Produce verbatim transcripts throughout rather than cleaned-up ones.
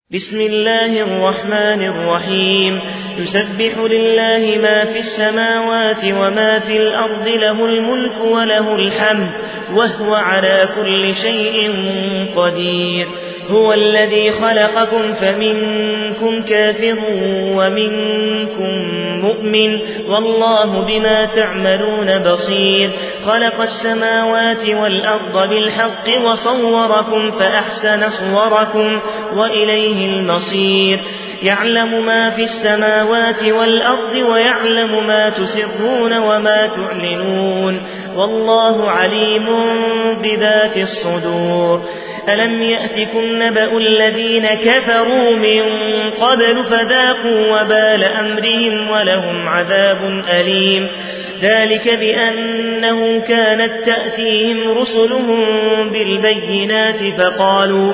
بسم الله الرحمن الرحيم يسبح لله ما في السماوات وما في الأرض له الملك وله الحمد وهو على كل شيء قدير هو الذي خلقكم فمنكم كافر ومنكم مؤمن والله بما تعملون بصير خلق السماوات والأرض بالحق وصوركم فأحسن صوركم وإليه المصير يعلم ما في السماوات والأرض ويعلم ما تسرون وما تعلنون والله عليم بذات الصدور ألم يأتكم نبأ الذين كفروا من قبل فذاقوا وبال أمرهم ولهم عذاب أليم ذلك بأنه كانت تأتيهم رسلهم بالبينات فقالوا,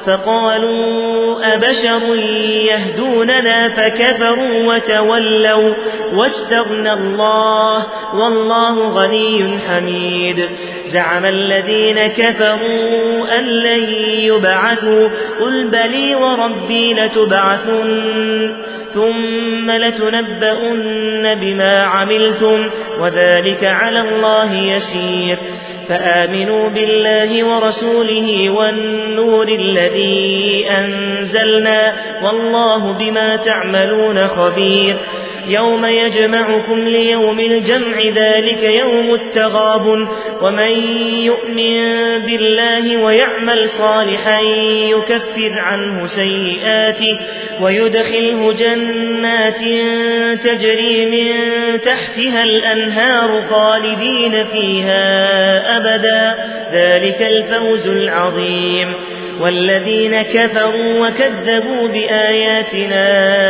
فقالوا أبشر يهدوننا فكفروا وتولوا واستغنى الله والله غني حميد زعم الذين كفروا أن لن يبعثوا قل بلي وربي لتبعثن ثم لتنبؤن بما عملتم وذلك على الله يسير فآمنوا بالله ورسوله والنور الذي أنزلنا والله بما تعملون خبير يوم يجمعكم ليوم الجمع ذلك يوم التغابن ومن يؤمن بالله ويعمل صالحا يكفر عنه سيئاته ويدخله جنات تجري من تحتها الأنهار خالدين فيها أبدا ذلك الفوز العظيم والذين كفروا وكذبوا بآياتنا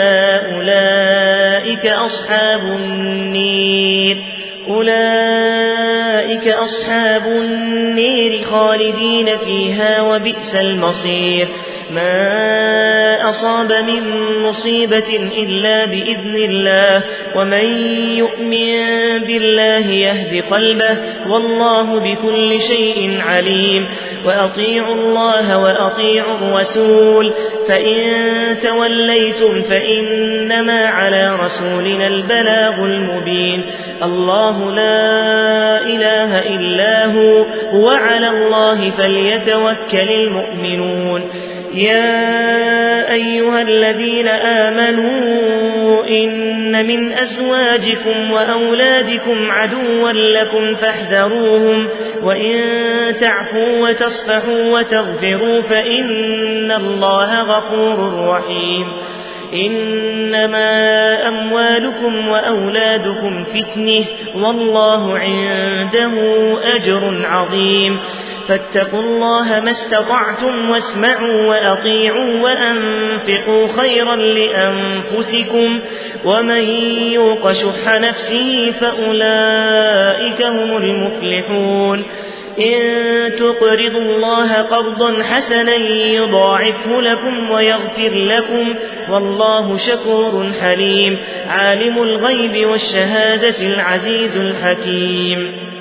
أولئك أصحاب النير أولئك أصحاب النير خالدين فيها وبئس المصير ما أصاب من مصيبة إلا بإذن الله ومن يؤمن بالله يهد قلبه والله بكل شيء عليم وأطيعوا الله وأطيعوا الرسول فإن توليتم فإنما على رسولنا البلاغ المبين الله لا إله إلا هو وعلى الله فليتوكل المؤمنون يا أيها الذين آمنوا إن من أزواجكم وأولادكم عدوا لكم فاحذروهم وإن تعفوا وتصفحوا وتغفروا فإن الله غفور رحيم إنما أموالكم وأولادكم فتنة والله عنده أجر عظيم فاتقوا الله ما استطعتم واسمعوا وأطيعوا وأنفقوا خيرا لأنفسكم ومن يوق شح نفسه فأولئك هم المفلحون إن تقرضوا الله قرضا حسنا يضاعفه لكم ويغفر لكم والله شكور حليم عالم الغيب والشهادة العزيز الحكيم